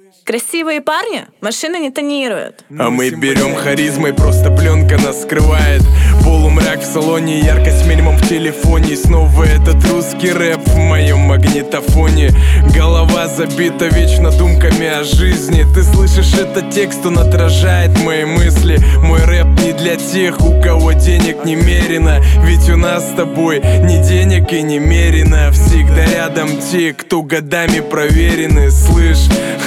Красивые парни машины не тонируют. А мы берем харизмой, просто пленка нас скрывает. Полумрак в салоне, яркость минимум в телефоне. И снова этот русский рэп в моем магнитофоне. Голова забита вечно думками о жизни. Ты слышишь этот текст, он отражает мои мысли. Мой рэп не для тех, у кого денег немерено. Ведь у нас с тобой ни денег и немерено. Всегда рядом те, кто годами проверены. Слышь,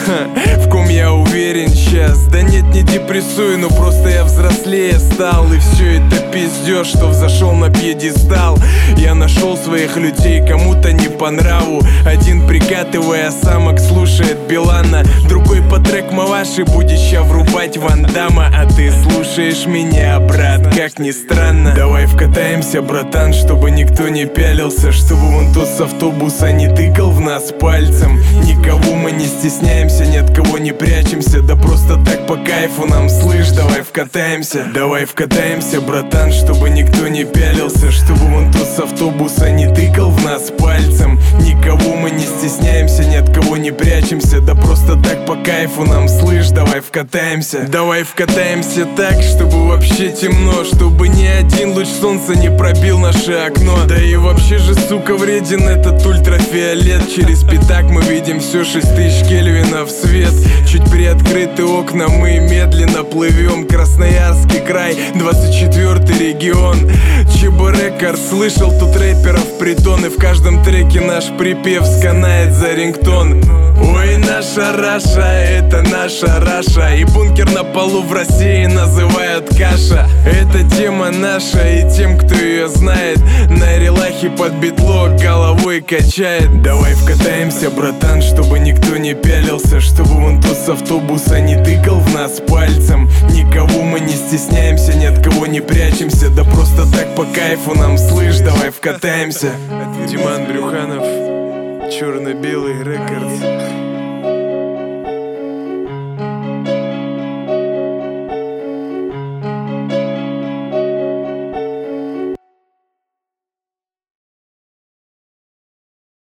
в ком я уверен сейчас. Да нет, не депрессую, но просто я взрослее стал. И все это пиздёж, что взошел на пьедестал. Я нашел своих людей, кому-то не по нраву. Один прикатывая самок слушает Билана, другой по трек Маваши будет ща врубать Ван Дамма. А ты слушаешь меня, брат, как ни странно. Давай вкатаемся, братан, чтобы никто не пялился, чтобы вон тот с автобуса не тыкал в нас пальцем. Никого мы не стесняемся, ни от кого не прячемся. Да просто так по кайфу нам, слышь, давай вкатаемся. Давай вкатаемся, братан, чтобы никто не пялился, чтобы вон тот с автобуса не тыкал в нас пальцем. Никого мы не стесняемся, ни от кого не прячемся. Да просто так по кайфу нам, слышь, давай вкатаемся. Давай вкатаемся так, чтобы вообще темно, чтобы ни один луч солнца не пробил наше окно. Да и вообще же, сука, вреден этот ультрафиолет. Через пятак мы видим все 6000 кельвинов свет. Чуть приоткрыты окна, мы медленно плывем. Красноярский край, 24-й регион. ЧБ Рекорд, слышал тут рэперов притон. И в каждом треке наш припев сканает за рингтон. Ой, наша Раша, это наша Раша. И бункер на полу в России называют каша. Это тема наша, и тем, кто ее знает, на релахе под битло головой качает. Давай вкатаемся, братан, чтобы никто не пялился, чтобы вон тот с автобуса не тыкал в нас пальцем. Никого мы не стесняемся, ни от кого не прячемся. Да просто так по кайфу нам, слышь, давай вкатаемся. Диман Брюханов, Черно-белый Рекордс.